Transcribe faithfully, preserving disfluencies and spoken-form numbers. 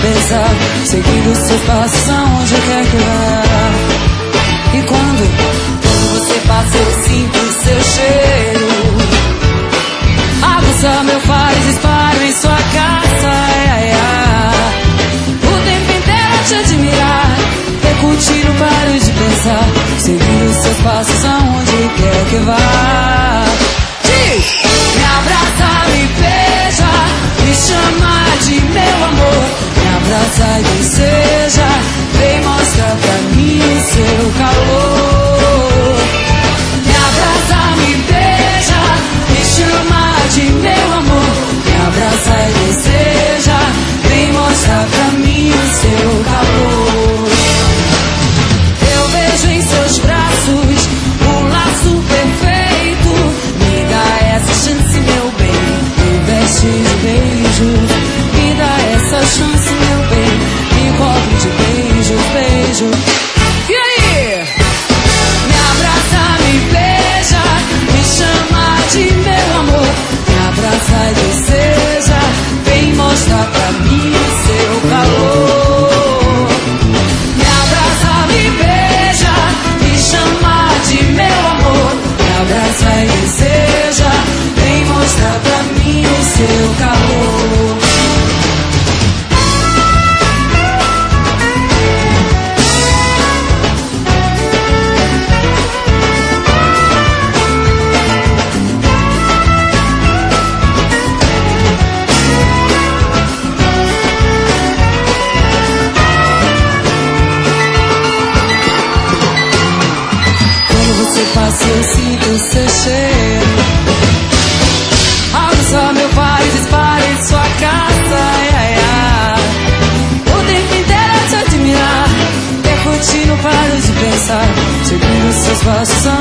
pensar, seguindo seus passos aonde quer que vá. E quando, quando você passa eu sinto o seu cheiro, aguça meu faro, disparo em sua casa. Ai, ai, ai. O tempo inteiro a te admirar, percutir, não paro de pensar, seguindo seus passos aonde quer que vá. Diz! Me abraça, me beija, me chama de meu amor. Me abraça e deseja, vem mostra pra mim o seu calor. Me abraça, me beija, me chama de meu amor. Me abraça e deseja, vem mostra pra mim o seu calor. Eu vejo em seus braços um laço perfeito. Me dá essa chance, meu bem, me veste de beijos. Me dá essa chance, meu bem, me cobre de beijos, beijos. E aí? Me abraça, me beija, me chama de meu amor. Me abraça e deseja, vem mostrar pra mim o seu calor. Me abraça, me beija, me chama de meu amor. Me abraça e deseja, vem mostrar pra mim o seu calor. Passa eu sinto o seu cheiro, aguça meu faro, dispara em sua casa. Ai, ai, ai. O tempo inteiro a te admirar, percutir, não paro de pensar, seguindo seus passos